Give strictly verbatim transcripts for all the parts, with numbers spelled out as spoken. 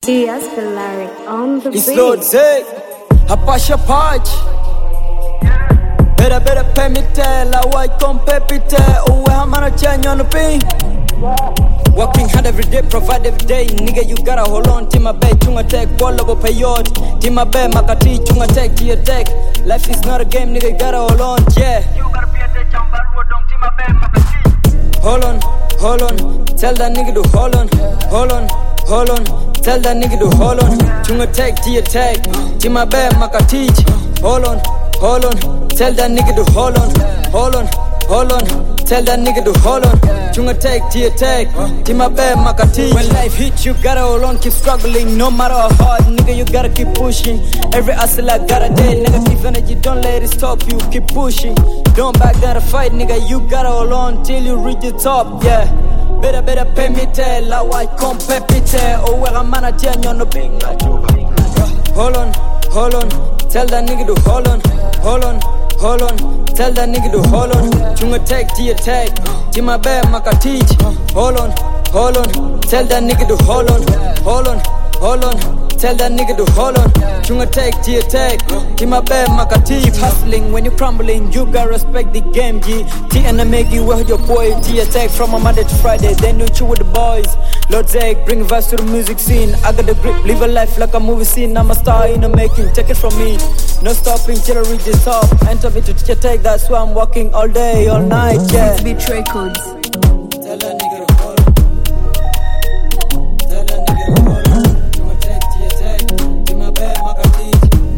T S Filaric on the It's beat. Lord Zay, Hapasha Pach. Better, better pay me tell, I white compete. Oh, I'm on a change on the pin. Working hard every day, provide every day. Nigga, you gotta hold on. Tima bay, chunga tech, wall of a payot. Tima bay, makati, chunga tech, to your tech. Life is not a game, nigga, you gotta hold on, yeah. You gotta be a tech, I'm bad, don't Tima bay, makati. Hold on, hold on. Tell that nigga to hold on, hold on, hold on. Tell that nigga to hold on. Chunga tech, to your tech. Tima bay, makati. Hold on, hold on. Tell that nigga to hold on, hold on, hold on. Tell that nigga to hold on. Chunga take to your take. Tima bay makati. When life hits you gotta hold on, keep struggling. No matter how hard, nigga, you gotta keep pushing. Every hustle I got a day. Negative energy, don't let it stop you. Keep pushing. Don't back down to fight, nigga. You gotta hold on till you reach the top, yeah. Better, better pay me tell. La white compete. Oh, where I'm on a ten, you're no big. Hold on, hold on. Tell that nigga to hold on, hold on, hold on. Tell that nigga to hold on. Chunga take to your tag. Tima bay makati. Hold on, hold on. Tell that nigga to hold on, hold on, hold on. Tell that nigga to hold on. Chunga take to your tag. Tima bay makati. Keep hustling when you're crumbling. You gotta respect the game, G. T and I make you with your boy. T attack from a Monday to Friday. Then you chill with the boys. Lord Zay, bring vibes to the music scene. I got the grip, live a life like a movie scene. I'm a star in the making, take it from me. No stopping till I reach the top. Enter me to teach a take, that's why I'm walking all day, all night, yeah. It's Beat Records. Tell that nigga to hold on. Tell that nigga to hold on. You want take to your take. In my bed, makati.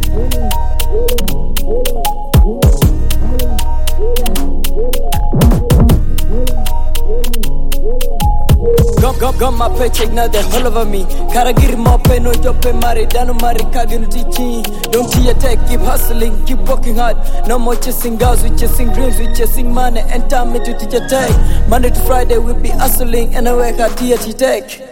Got, got, got my paycheck now, they all over me. Gotta get him up, no job, marry, dano marry, kaginu teaching. Don't see attack, keep hustling, keep working hard. No more chasing girls, we chasing dreams, we chasing money. And time me to teach attack. Monday to Friday, we be hustling, and I work hard, T H Tech.